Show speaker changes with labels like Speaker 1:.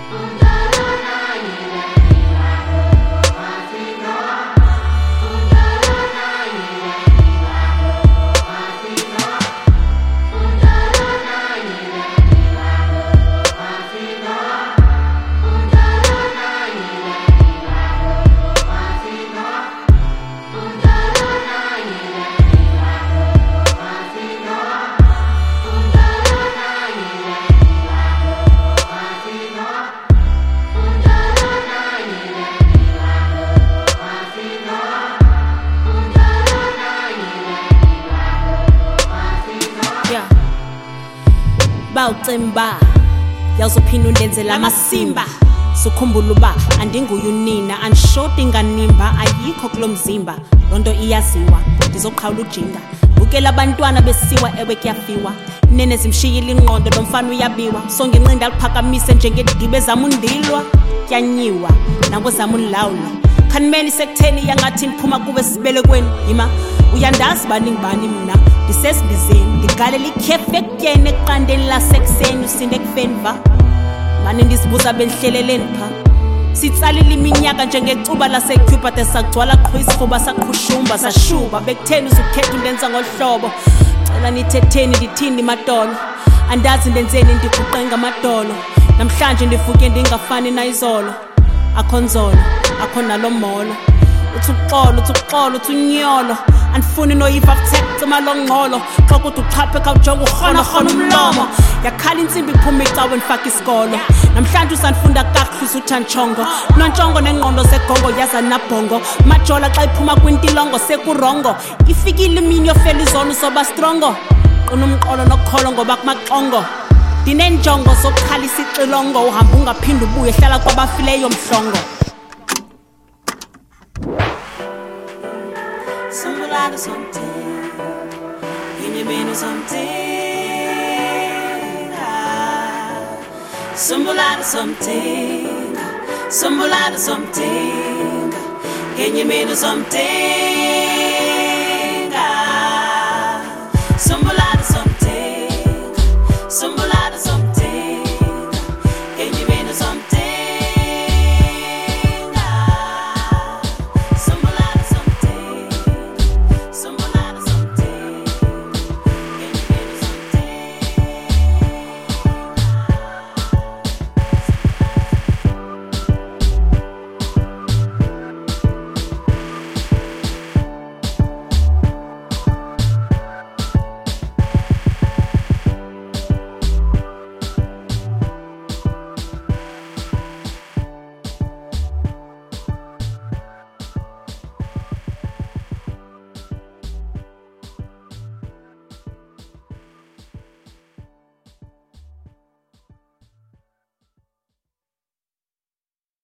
Speaker 1: Bawucemba yazophinda undenzela amasimba sukhumbula uba andinguyunina anshoti nganimba ayikho kulomzimba lonto iyaziwa ndizoqhawula ujinga bukela abantwana besiwa ewe kuyafiwa nene zimshiyile ingqondo lomfana uyabiwa sonke incinda liphakamise njengedibe zami undilwa kyanyiwa nango zami unlawula khanimeni sekutheni yangathi niphuma kube sibelekweni yima uyandazi bani ngibani mina ndisesibizeni ndigalela ikhefu ekutyeni eqandeni lasekuseni usinde ekufeni va mani ndisibuza bendihleleleni pha sitsalile iminyaka njengecuba lasecuba de sagcwala qhwa isifuba saqhushumba sashuba bekutheni uzukhetha undenza ngohlobo cela nithetheni ndithini madolo andazi ndenzeni ndiguqenga amadolo namhlanje ndivuke ndingafani nayizolo akho nzolo akho nalomolo uthi uxolo uthi unyolo andifuni noyiva kuthekutse malongqolo xa kuthi uchaphe kawujonga ukhona umlomo yakhala insimbi iphuma icawe ndifaka isikolo namhlanje usandifunda kakuhle usuthanchongo nontshongo nengqondo zegongo yaza nabhongo majola xa iphuma kwintilongo sekurongo ifikile imini yofela izolo soba strongo qina umqolo nokukholo ngoba kumaxongo ndinenjongo zokukhalisa ixilongo uhamba ungaphinda ubuye hlala kwabafileyo mhlongo Sumbulana something, in your menu something. Sumbulana something, in your menu something.